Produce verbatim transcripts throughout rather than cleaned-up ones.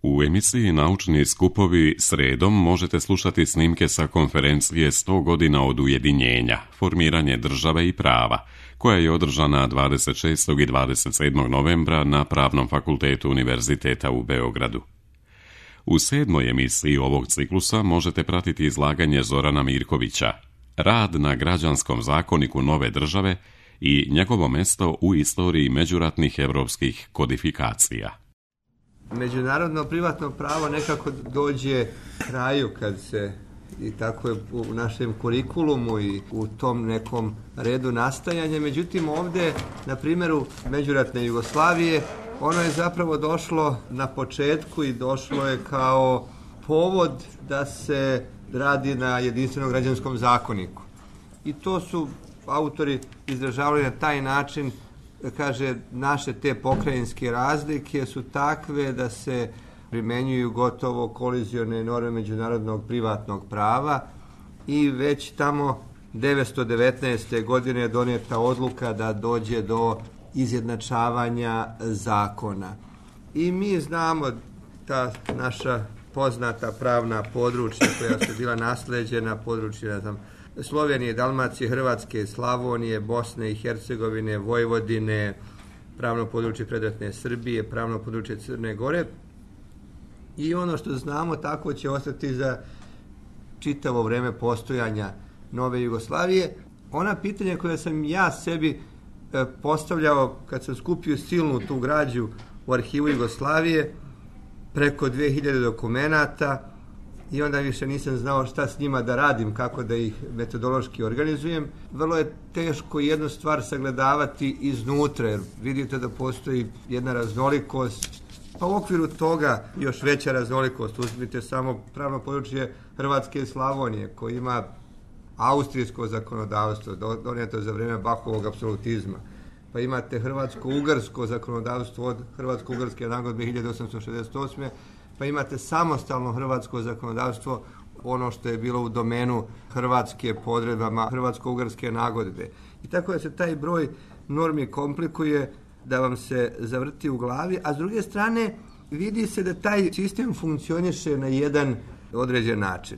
U emisiji Naučni skupovi sredom možete slušati snimke sa konferencije sto godina od ujedinjenja, formiranje države i prava, koja je održana dvadeset šestog i dvadeset sedmog novembra na Pravnom fakultetu Univerziteta u Beogradu. U sedmoj emisiji ovog ciklusa možete pratiti izlaganje Zorana Mirkovića, rad na građanskom zakoniku nove države i njegovo mesto u istoriji međuratnih evropskih kodifikacija. Međunarodno privatno pravo nekako dođe kraju kad se, i tako je u našem kurikulumu i u tom nekom redu nastajanja. Međutim, ovdje, na primjeru međuratne Jugoslavije, ono je zapravo došlo na početku i došlo je kao povod da se radi na jedinstvenom građanskom zakoniku. I to su autori izražavali na taj način, kaže, naše te pokrajinske razlike su takve da se primenjuju gotovo kolizione norme međunarodnog privatnog prava i već tamo devetsto devetnaeste. godine je donijeta odluka da dođe do izjednačavanja zakona. I mi znamo ta naša poznata pravna područja koja su bila nasleđena, područja, ne znam, Slovenije, Dalmacije, Hrvatske, Slavonije, Bosne i Hercegovine, Vojvodine, pravno područje predratne Srbije, pravno područje Crne Gore. I ono što znamo tako će ostati za čitavo vreme postojanja nove Jugoslavije. Ona pitanja koja sam ja sebi postavljao kad sam skupio silnu tu građu u arhivu Jugoslavije, preko dve hiljade dokumenata, i onda više nisam znao šta s njima da radim, kako da ih metodološki organizujem. Vrlo je teško jednu stvar sagledavati iznutra, jer vidite da postoji jedna raznolikost, pa u okviru toga još veća raznolikost. Uzmite samo pravno područje Hrvatske i Slavonije, koji ima austrijsko zakonodavstvo, donijeto za vrijeme Bahovog apsolutizma. Pa imate hrvatsko-ugarsko zakonodavstvo od Hrvatsko-ugarske nagodbe hiljadu osamsto šezdeset osme. Pa imate samostalno hrvatsko zakonodavstvo, ono što je bilo u domenu Hrvatske po odredbama Hrvatsko-ugarske nagodbe. I tako da se taj broj normi komplikuje da vam se zavrti u glavi, a s druge strane vidi se da taj sistem funkcioniše na jedan određen način.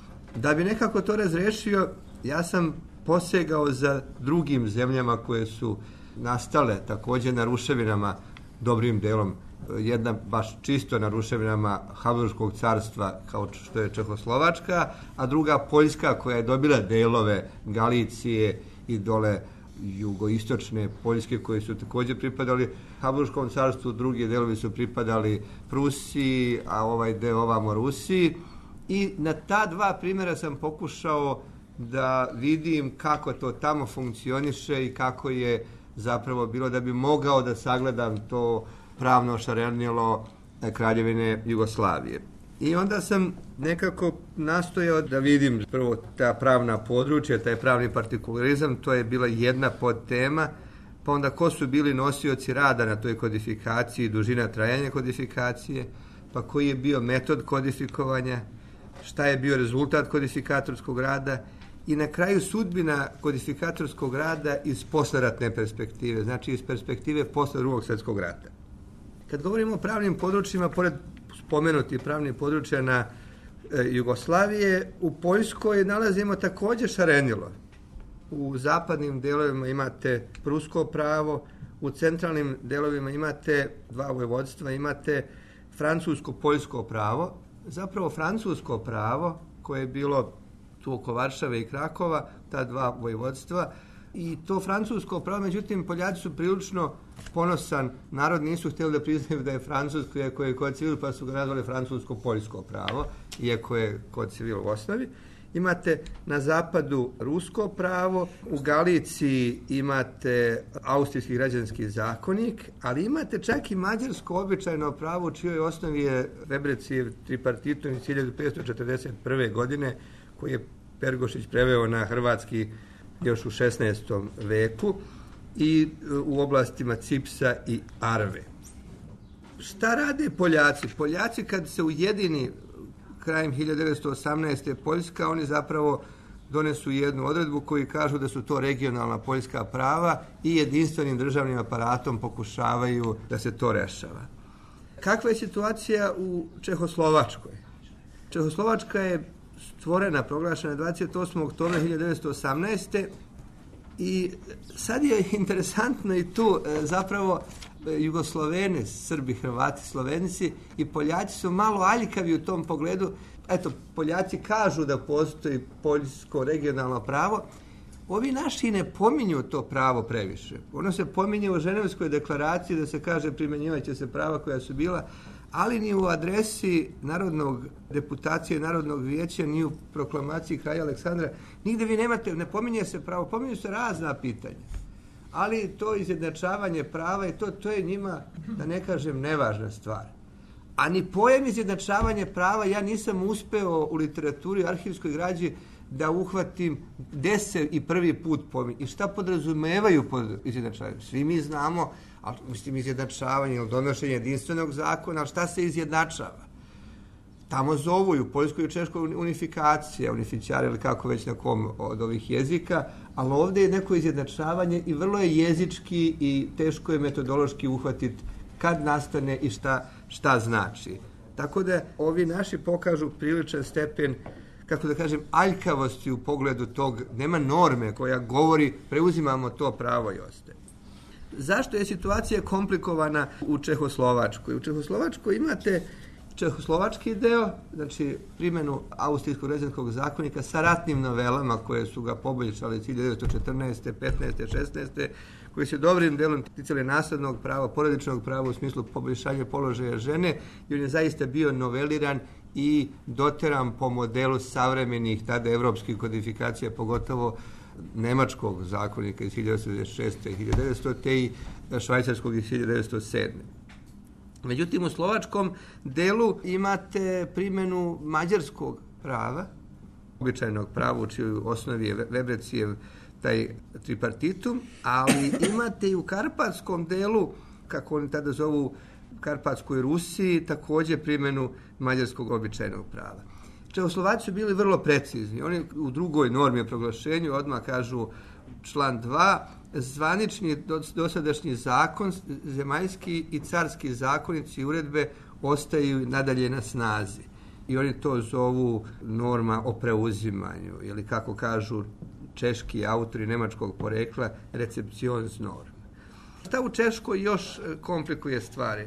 Da bi nekako to razrešio, ja sam posegao za drugim zemljama koje su nastale također na ruševinama, dobrim delom. Jedna baš čisto na ruševinama Habsburškog carstva kao što je Čehoslovačka, a druga Poljska koja je dobila delove Galicije i dole jugoistočne Poljske koji su također pripadali Habsburškom carstvu, drugi delovi su pripadali Prusiji, a ovaj deo ovamo Rusiji. I na ta dva primjera sam pokušao da vidim kako to tamo funkcioniše i kako je zapravo bilo, da bi mogao da sagledam to pravno šarenilo Kraljevine Jugoslavije. I onda sam nekako nastojao da vidim prvo ta pravna područja, taj pravni partikularizam, to je bila jedna podtema, pa onda ko su bili nosioci rada na toj kodifikaciji, dužina trajanja kodifikacije, pa koji je bio metod kodifikovanja, šta je bio rezultat kodifikatorskog rada i na kraju sudbina kodifikatorskog rada iz posleratne perspektive, znači iz perspektive posle Drugog svjetskog rata. Kad govorimo o pravnim područjima, pored spomenutih pravnih područja na e, Jugoslavije, u Poljskoj nalazimo također šarenilo. U zapadnim delovima imate prusko pravo, u centralnim delovima imate dva vojvodstva, imate francusko-poljsko pravo. Zapravo francusko pravo, koje je bilo tu oko Varšave i Krakova, ta dva vojvodstva, i to francusko pravo, međutim, Poljaci su prilično ponosan narod, nisu htjeli da priznaju da je francusko, iako je kod civil, pa su ga nazvali francusko-poljsko pravo, iako je kod civil u osnovi. Imate na zapadu rusko pravo, u Galiciji imate austrijski građanski zakonik, ali imate čak i mađarsko običajno pravo, u čijoj osnovi je Rebrecijev tripartitum iz hiljadu petsto četrdeset prve. godine, koji je Pergošić preveo na hrvatski još u šesnaestom veku i u oblastima Cipsa i Arve. Šta rade Poljaci? Poljaci kad se ujedini krajem hiljadu devetsto osamnaeste. Poljska, oni zapravo donesu jednu odredbu koji kažu da su to regionalna poljska prava i jedinstvenim državnim aparatom pokušavaju da se to rešava. Kakva je situacija u Čehoslovačkoj? Čehoslovačka je stvorena, proglašena dvadeset osmog oktobra hiljadu devetsto osamnaeste. I sad je interesantno i tu zapravo Jugosloveni, Srbi, Hrvati, Slovenci i Poljaci su malo aljkavi u tom pogledu. Eto, Poljaci kažu da postoji poljsko regionalno pravo. Ovi naši ne pominju to pravo previše. Ono se pominje u Ženevskoj deklaraciji da se kaže primjenjivat će se prava koja su bila, ali ni u adresi Narodnog deputacije Narodnog vijeća, ni u proklamaciji kralja Aleksandra. Nigde vi nemate, ne pominje se pravo, pominju se razna pitanja. Ali to izjednačavanje prava i to, to je njima, da ne kažem, nevažna stvar. A ni pojam izjednačavanje prava ja nisam uspeo u literaturi, arhivskoj građi da uhvatim gde se i prvi put pominje i šta podrazumevaju pod izjednačavanjem. Svi mi znamo, ali mislim izjednačavanje ili donošenje jedinstvenog zakona, ali šta se izjednačava? Tamo zovu i u Poljskoj i u Češkoj unifikacija, unificijari ili kako već na kom od ovih jezika, ali ovde je neko izjednačavanje i vrlo je jezički i teško je metodološki uhvatiti kad nastane i šta, šta znači. Tako da ovi naši pokažu priličan stepen, kako da kažem, aljkavosti u pogledu tog, nema norme koja govori preuzimamo to pravo i ostaje. Zašto je situacija komplikovana u Čehoslovačkoj? U Čehoslovačkoj imate čehoslovački deo, znači primjenu Austrijskog rezenskog zakonika sa ratnim novelama koje su ga poboljšali hiljadu devetsto četrnaeste, petnaeste, šesnaeste, koji se dobrim delom ticali naslednog prava, porodičnog prava u smislu poboljšanja položaja žene i on je zaista bio noveliran i doteran po modelu savremenih tada evropskih kodifikacija, pogotovo nemačkog zakonika iz hiljadu devetsto devedeset šeste i hiljadu devetsto te i švajcarskog iz hiljadu devetsto sedme. Međutim, u slovačkom delu imate primjenu mađarskog prava, običajnog prava u čijoj osnovi je Webercijev taj tripartitum, ali imate i u karpatskom delu, kako oni tada zovu Karpatskoj Rusiji, također primjenu mađarskog običajnog prava. Čehoslovaci su bili vrlo precizni. Oni u drugoj normi o proglašenju odmah kažu član dva, zvanični dosadašnji zakon, zemaljski i carski zakonici i uredbe ostaju nadalje na snazi. I oni to zovu norma o preuzimanju, ili kako kažu češki autori nemačkog porekla, receptionsnorm. Šta u Češkoj još komplikuje stvari?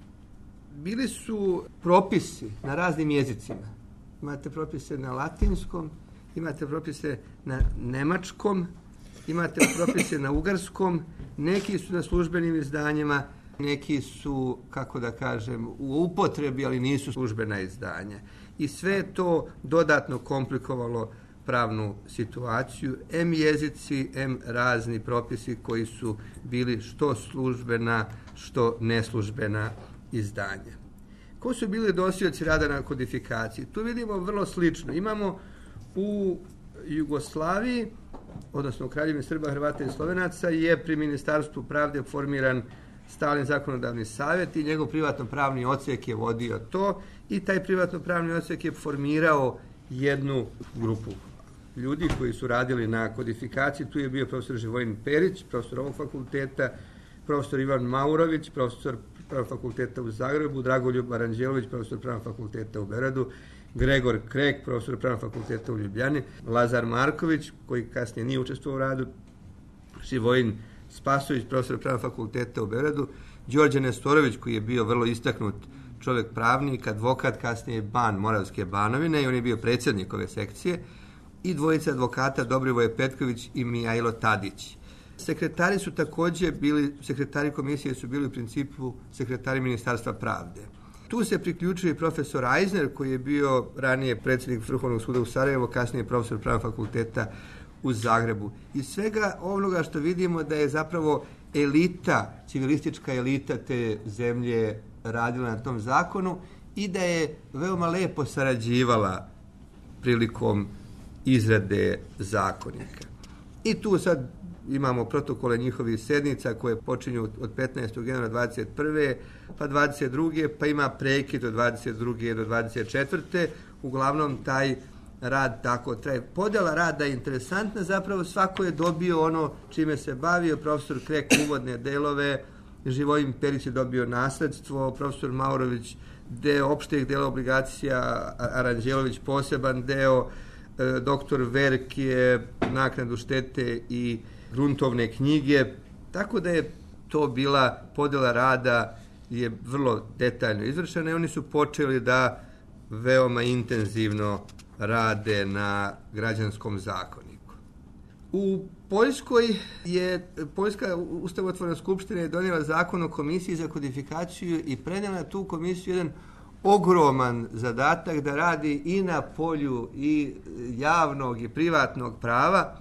Bili su propisi na raznim jezicima. Imate propise na latinskom, imate propise na nemačkom, imate propise na ugarskom, neki su na službenim izdanjima, neki su, kako da kažem, u upotrebi, ali nisu službena izdanja. I sve je to dodatno komplikovalo pravnu situaciju, em jezici, em razni propisi koji su bili što službena, što neslužbena izdanja. Ko su bili nosioci rada na kodifikaciji? Tu vidimo vrlo slično. Imamo u Jugoslaviji, odnosno u Kraljevini Srba, Hrvata i Slovenaca, je pri Ministarstvu pravde formiran stalni zakonodavni savjet i njegov privatno-pravni odsjek je vodio to i taj privatno-pravni odsjek je formirao jednu grupu ljudi koji su radili na kodifikaciji. Tu je bio profesor Živojin Perić, profesor ovog fakulteta, profesor Ivan Maurović, profesor Pravnog fakulteta u Zagrebu, Dragoljub Aranđelović, profesor Pravnog fakulteta u Beogradu, Gregor Krek, profesor Pravnog fakulteta u Ljubljani, Lazar Marković, koji kasnije nije učestvovao u radu, Živojin Spasović, profesor Pravnog fakulteta u Beogradu, Đorđe Nestorović, koji je bio vrlo istaknut čovjek pravnik, advokat, kasnije ban Moravske Banovine i on je bio predsjednik ove sekcije, i dvojica advokata Dobrivoje Petković i Mijajlo Tadić. Sekretari su također bili, sekretari komisije su bili u principu sekretari Ministarstva pravde. Tu se priključuje profesor Eisner, koji je bio ranije predsjednik Vrhovnog suda u Sarajevu, kasnije profesor Pravnog fakulteta u Zagrebu. Iz svega onoga što vidimo da je zapravo elita, civilistička elita te zemlje radila na tom zakonu i da je veoma lepo sarađivala prilikom izrade zakonika. I tu sad imamo protokole njihovih sednica koje počinju od petnaestog januara dvadeset prve pa dvadeset druge pa ima prekid od dvadeset druge do dvadeset četvrte Uglavnom taj rad tako traje. Podela rada je interesantna, zapravo svako je dobio ono čime se bavio, profesor Krek uvodne delove, Živojin Perić je dobio nasledstvo, profesor Maurović deo opšteg dela obligacija, Aranđelović poseban deo, doktor Verk je naknadu štete i gruntovne knjige, tako da je to bila podela rada je vrlo detaljno izvršena i oni su počeli da veoma intenzivno rade na građanskom zakoniku. U Poljskoj je Poljska ustavotvorna skupština je donijela zakon o komisiji za kodifikaciju i prenijela na tu komisiju jedan ogroman zadatak da radi i na polju i javnog i privatnog prava.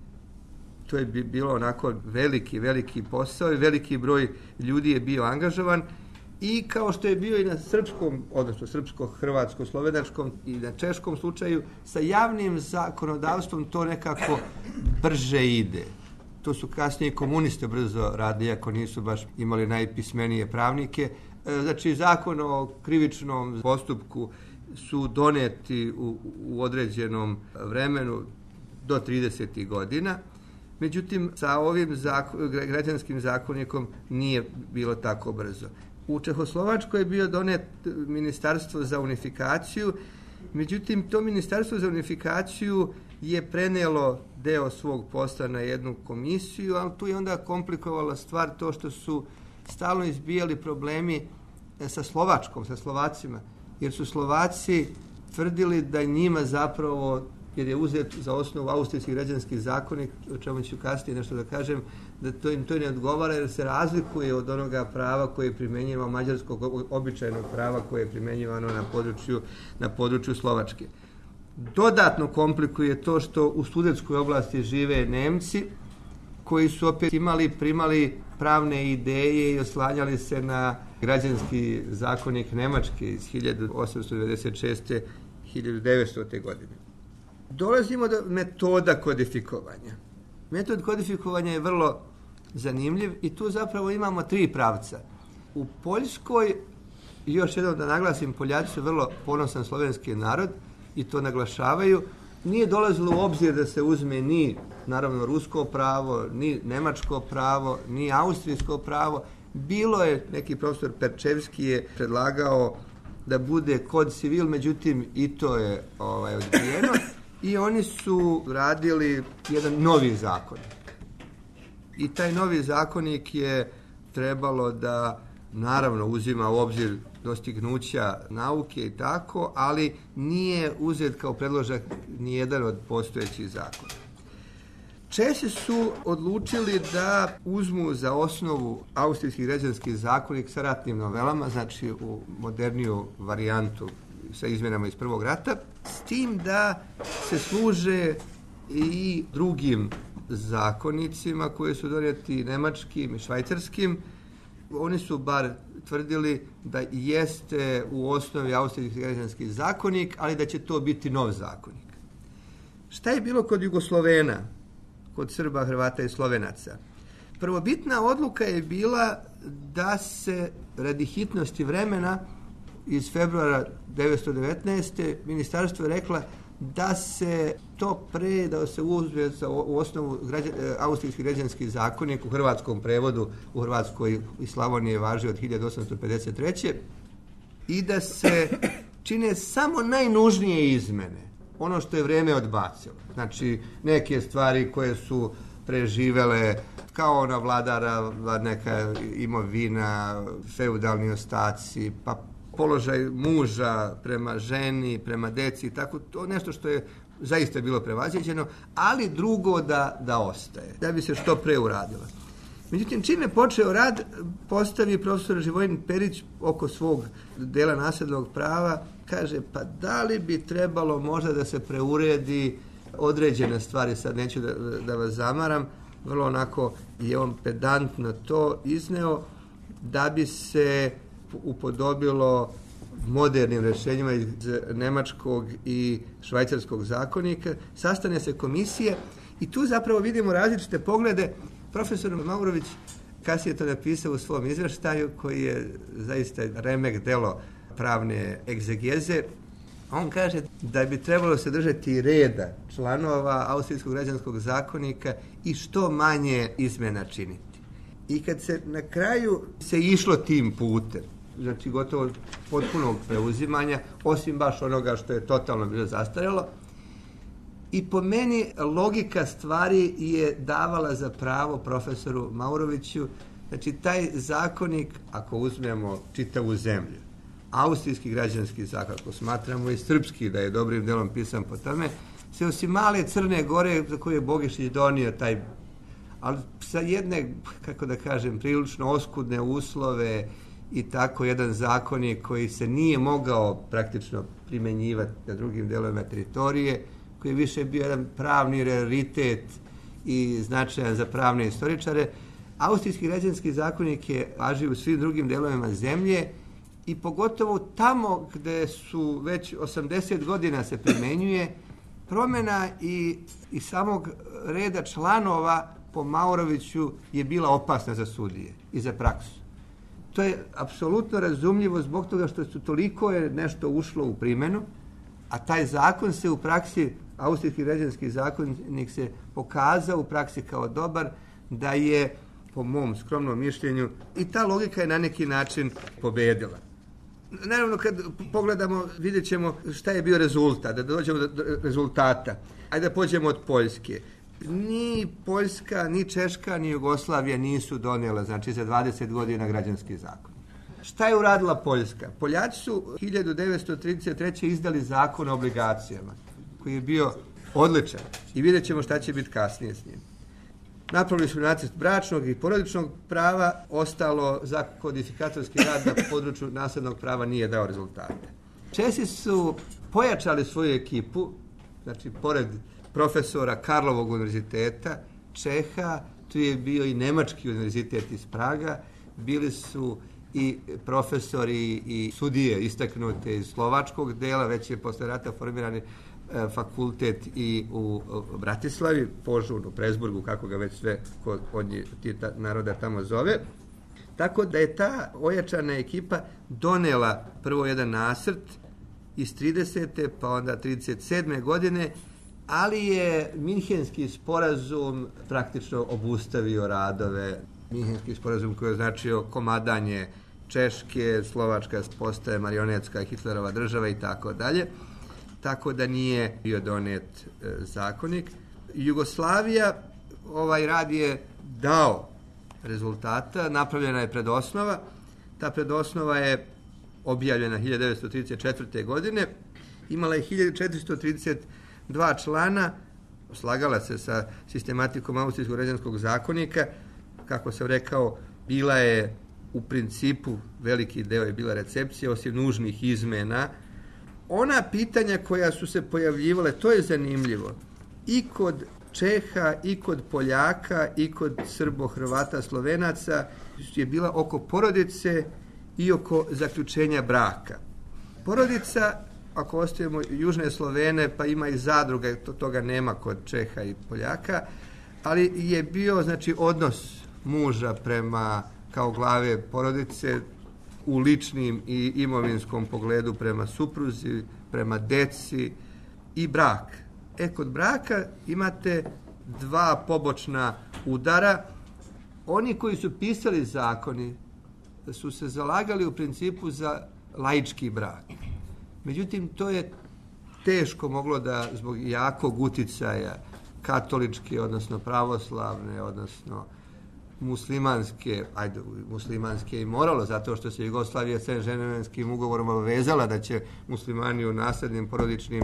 To je bilo onako veliki, veliki posao i veliki broj ljudi je bio angažovan i kao što je bio i na srpskom, odnosno srpsko-hrvatsko-slovenačkom i na češkom slučaju, sa javnim zakonodavstvom to nekako brže ide. To su kasnije komuniste brzo radili, ako nisu baš imali najpismenije pravnike. Znači, zakon o krivičnom postupku su doneti u, u određenom vremenu do tridesetih godina. Međutim, sa ovim zakon, građanskim zakonikom nije bilo tako brzo. U Čehoslovačkoj je bio donet ministarstvo za unifikaciju, međutim, to ministarstvo za unifikaciju je prenijelo deo svog posla na jednu komisiju, ali tu je onda komplikovala stvar to što su stalno izbijali problemi sa Slovačkom, sa Slovacima, jer su Slovaci tvrdili da njima zapravo, jer je uzet za osnovu austrijski građanski zakonik, o čemu ću kasnije nešto da kažem, da to im to ne odgovara jer se razlikuje od onoga prava koje je primjenjivano mađarskog običajnog prava koje je primjenjivano na području, na području Slovačke. Dodatno komplikuje to što u studentskoj oblasti žive Nemci koji su opet imali, primali pravne ideje i oslanjali se na građanski zakonik Nemačke iz hiljadu osamsto devedeset šeste do hiljadu devetstote godine. Dolazimo do metoda kodifikovanja. Metod kodifikovanja je vrlo zanimljiv i tu zapravo imamo tri pravca. U Poljskoj, još jednom da naglasim, Poljaci su vrlo ponosan slovenski narod i to naglašavaju, nije dolazilo u obzir da se uzme ni, naravno, rusko pravo, ni nemačko pravo, ni austrijsko pravo. Bilo je, neki profesor Perčevski je predlagao da bude kod civil, međutim i to je ovaj, odbijeno. I oni su radili jedan novi zakonik. I taj novi zakonik je trebalo da, naravno, uzima u obzir dostignuća nauke i tako, ali nije uzet kao predložak nijedan od postojećih zakona. Česi su odlučili da uzmu za osnovu austrijski građanski zakonik sa ratnim novelama, znači u moderniju varijantu sa izmjenama iz Prvog rata, s tim da se služe i drugim zakonicima koji su donijeti nemačkim i švajcarskim. Oni su bar tvrdili da jeste u osnovi austrijski građanski zakonik, ali da će to biti nov zakonik. Šta je bilo kod Jugoslovena, kod Srba, Hrvata i Slovenaca? Prvobitna odluka je bila da se radi hitnosti vremena iz februara devetsto devetnaeste ministarstvo je rekla da se to pre, da se uzme u osnovu građan, austrijski građanski zakonik u hrvatskom prevodu, u Hrvatskoj i Slavoniji je važio od hiljadu osamsto pedeset treće i da se čine samo najnužnije izmene, ono što je vreme odbacilo. Znači, neke stvari koje su preživele kao ona vladara, neka imovina, feudalni ostaci, pa položaj muža prema ženi, prema deci, tako to nešto što je zaista bilo prevaziđeno, ali drugo da, da ostaje, da bi se što pre uradilo. Međutim, čim je počeo rad, postavi profesor Živojin Perić oko svog dela naslednog prava, kaže, pa da li bi trebalo možda da se preuredi određene stvari, sad neću da, da vas zamaram, vrlo onako je on pedantno to izneo, da bi se upodobilo modernim rješenjima iz nemačkog i švajcarskog zakonika. Sastane se komisije i tu zapravo vidimo različite poglede. Profesor Maurović kasnije to napisao u svom izveštaju koji je zaista remek delo pravne egzegeze. On kaže da bi trebalo se držati reda članova austrijskog građanskog zakonika i što manje izmjena činiti. I kad se na kraju se išlo tim putem, znači gotovo potpunog preuzimanja, osim baš onoga što je totalno bilo zastarjelo, i po meni logika stvari je davala za pravo profesoru Mauroviću, znači taj zakonik, ako uzmemo čitavu zemlju, austrijski građanski zakon, ako smatramo i srpski da je dobrim delom pisan po tome, se osim male Crne Gore za koju je Bogišić donio taj, ali sa jedne, kako da kažem, prilično oskudne uslove i tako jedan zakonik koji se nije mogao praktično primenjivati na drugim delovima teritorije, koji je više bio jedan pravni raritet i značajan za pravne istoričare. Austrijski građanski zakonik je važio u svim drugim delovima zemlje i pogotovo tamo gde su već osamdeset godina se primenjuje, promjena i, i samog reda članova po Mauroviću je bila opasna za sudije i za praksu. To je apsolutno razumljivo zbog toga što su toliko je nešto ušlo u primjenu, a taj zakon se u praksi, austrijski građanski zakonik se pokazao u praksi kao dobar, da je, po mom skromnom mišljenju, i ta logika je na neki način pobedila. Naravno, kad pogledamo, vidjet ćemo šta je bio rezultat, da dođemo do rezultata. Ajde da pođemo od Poljske. Ni Poljska, ni Češka, ni Jugoslavija nisu donijela, znači za dvadeset godina građanski zakon. Šta je uradila Poljska? Poljaci su hiljadu devetsto trideset treće. izdali zakon o obligacijama, koji je bio odličan i vidjet ćemo šta će biti kasnije s njim. Napravili su nacrt bračnog i porodičnog prava, ostalo za kodifikatorski rad na području naslednog prava nije dao rezultate. Česi su pojačali svoju ekipu, znači pored profesora Karlovog univerziteta, Čeha, tu je bio i Nemački univerzitet iz Praga, bili su i profesori i sudije istaknute iz slovačkog dela, već je posle rata formirani fakultet i u Bratislavi, Požunu, Prezburgu, kako ga već sve kod, od ta, naroda tamo zove. Tako da je ta ojačana ekipa donela prvo jedan nacrt iz tridesete pa onda trideset sedme. godine, ali je Minhenski sporazum praktično obustavio radove. Minhenski sporazum koji je značio komadanje Češke, Slovačka postaje marionetska Hitlerova država i tako dalje. Tako da nije bio donet e, zakonik. Jugoslavija, ovaj rad je dao rezultata, napravljena je predosnova. Ta predosnova je objavljena hiljadu devetsto trideset četvrte. godine, imala je hiljadu četiristo trideset dva člana, slagala se sa sistematikom austrijskog građanskog zakonika, kako sam rekao, bila je u principu, veliki deo je bila recepcija, osim nužnih izmena. Ona pitanja koja su se pojavljivale, to je zanimljivo, i kod Čeha, i kod Poljaka, i kod Srbo, Hrvata, Slovenaca, je bila oko porodice i oko zaključenja braka. Porodica, ako ostavimo južne Slovene, pa ima i zadruga, to, toga nema kod Čeha i Poljaka, ali je bio, znači, odnos muža prema, kao glave porodice, u ličnim i imovinskom pogledu prema supruzi, prema deci i brak. E, kod braka imate dva pobočna udara. Oni koji su pisali zakoni su se zalagali u principu za laički brak. Međutim, to je teško moglo da zbog jakog uticaja katoličke, odnosno pravoslavne, odnosno muslimanske, ajde, muslimanske i moralo, zato što se Jugoslavija sa ženevskim ugovorom obavezala da će muslimani u naslednim porodičnim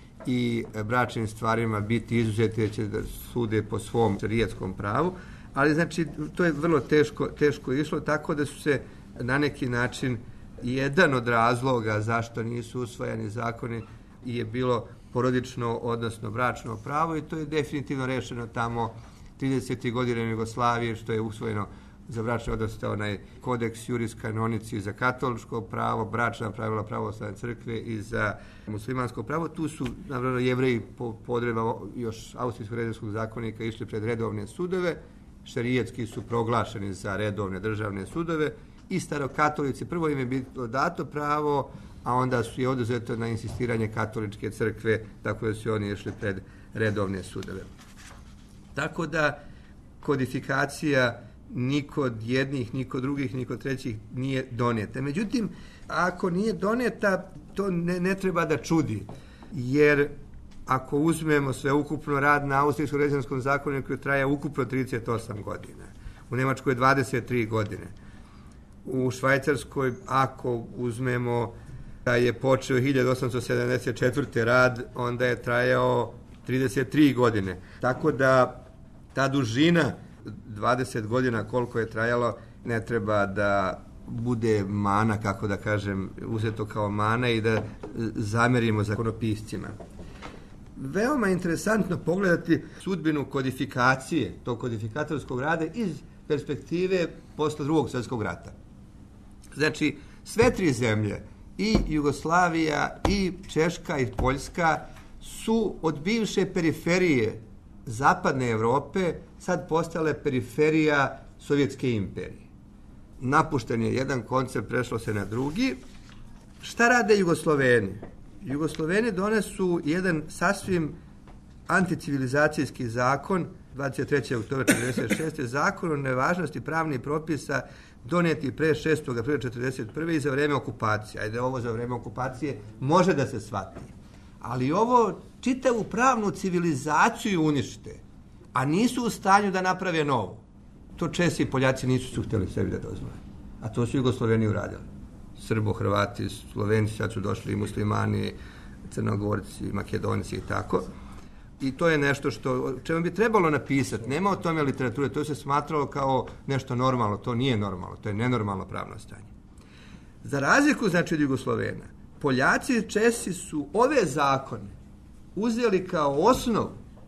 i bračnim stvarima biti izuzeti, jer će da sude po svom šerijetskom pravu, ali znači to je vrlo teško, teško išlo, tako da su se na neki način jedan od razloga zašto nisu usvojeni zakoni je bilo porodično, odnosno bračno pravo, i to je definitivno rešeno tamo tridesetih godina Jugoslavije, što je usvojeno za bračni odnos onaj kodeks juris canonici za katoličko pravo, bračna pravila pravoslavne crkve i za muslimansko pravo. Tu su, naravno, Jevreji po podreba još austrijskog građanskog zakonika išli pred redovne sudove, šerijetski su proglašeni za redovne državne sudove, i starokatolici, prvo im je bilo dato pravo, a onda su je oduzeto na insistiranje katoličke crkve, tako da su oni išli pred redovne sudove. Tako da kodifikacija ni kod jednih, ni kod drugih, ni kod trećih nije donijeta. Međutim, ako nije donijeta, to ne, ne treba da čudi, jer ako uzmemo sveukupno rad na austrijskom građanskom zakoniku koji traje ukupno trideset osam godina, u Nemačkoj dvadeset tri godine, u Švajcarskoj, ako uzmemo da je počeo hiljadu osamsto sedamdeset četvrte rad, onda je trajao trideset tri godine. Tako da ta dužina dvadeset godina koliko je trajalo ne treba da bude mana, kako da kažem, uzeto kao mana i da zamerimo zakonopiscima. Veoma interesantno pogledati sudbinu kodifikacije, tog kodifikatorskog rada iz perspektive posle drugog svjetskog rata. Znači, sve tri zemlje, i Jugoslavija, i Češka, i Poljska, su od bivše periferije zapadne Evrope sad postale periferija Sovjetske imperije. Napušten je jedan koncept, prešlo se na drugi. Šta rade Jugosloveni? Jugosloveni donesu jedan sasvim anticivilizacijski zakon, dvadeset trećeg oktobra četrdeset šeste. zakon o nevažnosti pravnih propisa donijeti pre šestog aprila četrdeset prve i za vreme okupacije. Ajde, ovo za vreme okupacije može da se shvati. Ali ovo čitavu pravnu civilizaciju unište, a nisu u stanju da naprave novu. To Česi i Poljaci nisu su htjeli sebi da dozvole. A to su Jugosloveni uradili. Srbo, Hrvati, Slovenci, sad su došli i muslimani, Crnogorci, Makedonci i tako. I to je nešto što, čemu bi trebalo napisati. Nema o tome literature, to se smatralo kao nešto normalno. To nije normalno, to je nenormalno pravno stanje. Za razliku, znači, od Jugoslovena, Poljaci i Česi su ove zakone uzeli kao osnov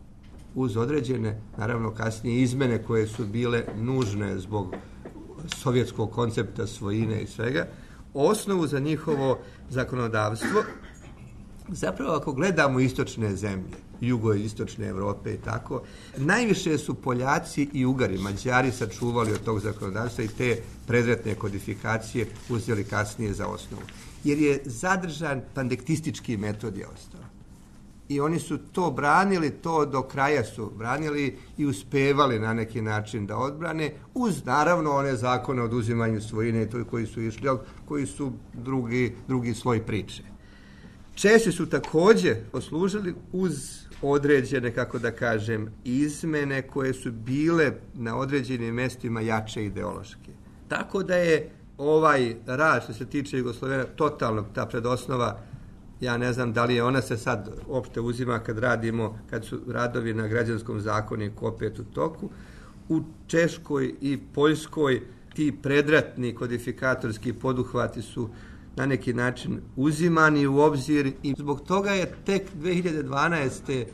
uz određene, naravno kasnije izmene koje su bile nužne zbog sovjetskog koncepta svojine i svega, osnovu za njihovo zakonodavstvo. Zapravo, ako gledamo istočne zemlje, jugoistočne Evrope i tako, najviše su Poljaci i Ugari, Mađari sačuvali od tog zakonodavstva i te predretne kodifikacije uzeli kasnije za osnovu. Jer je zadržan pandektistički metod je ostao. I oni su to branili, to do kraja su branili i uspevali na neki način da odbrane, uz naravno one zakone o oduzimanju svojine i to koji su išli, koji su drugi, drugi sloj priče. Česi su također poslužili uz određene, kako da kažem, izmene koje su bile na određenim mjestima jače ideološke. Tako da je ovaj rad što se tiče Jugoslovena totalno ta predosnova, ja ne znam da li je ona se sad opšte uzima kad radimo, kad su radovi na građanskom zakoniku opet u toku. U Češkoj i Poljskoj ti predratni kodifikatorski poduhvati su na neki način uzimani u obzir i zbog toga je tek dve hiljade dvanaeste.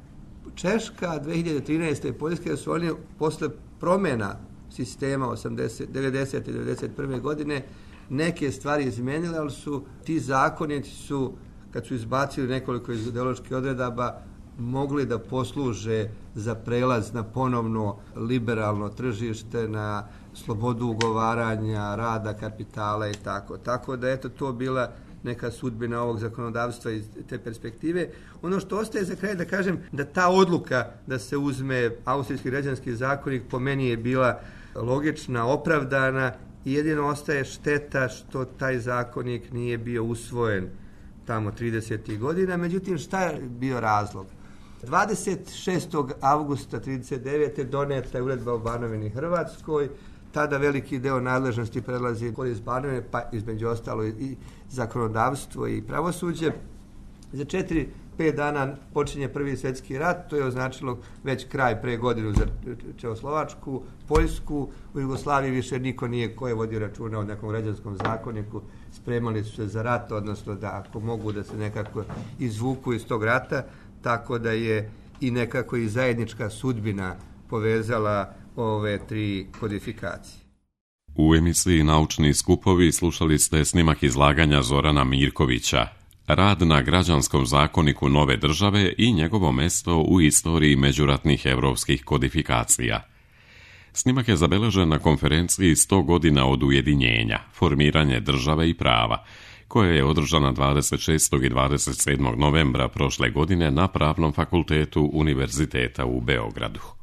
Češka, dve hiljade trinaeste. Poljska su oni posle promjena sistema osamdeset, devedesete i devedeset prve. godine neke stvari izmenile, ali su ti zakonici su, kad su izbacili nekoliko ideoloških odredaba, mogli da posluže za prelaz na ponovno liberalno tržište, na slobodu ugovaranja, rada, kapitala i tako. Tako da eto to bila neka sudbina ovog zakonodavstva iz te perspektive. Ono što ostaje za kraj da kažem da ta odluka da se uzme austrijski građanski zakonik po meni je bila logična, opravdana i jedino ostaje šteta što taj zakonik nije bio usvojen tamo tridesetih godina. Međutim, šta je bio razlog? dvadeset šestog avgusta trideset devete. doneta je uredba o Banovini Hrvatskoj. Tada veliki deo nadležnosti prelazi iz Banovine, pa između ostalo i zakonodavstvo i pravosuđe. Za četiri, pet dana počinje Prvi svjetski rat, to je označilo već kraj pre godinu za Čehoslovačku, Poljsku. U Jugoslaviji više niko nije ko je vodio računa o nekom građanskom zakoniku, spremali su se za rat, odnosno da ako mogu da se nekako izvuku iz tog rata, tako da je i nekako i zajednička sudbina povezala ove tri kodifikacije. U emisiji Naučni skupovi slušali ste snimak izlaganja Zorana Mirkovića, rad na građanskom zakoniku nove države i njegovo mesto u istoriji međuratnih evropskih kodifikacija. Snimak je zabeležen na konferenciji sto godina od ujedinjenja, formiranje države i prava, koja je održana dvadeset šestog i dvadeset sedmog novembra prošle godine na Pravnom fakultetu Univerziteta u Beogradu.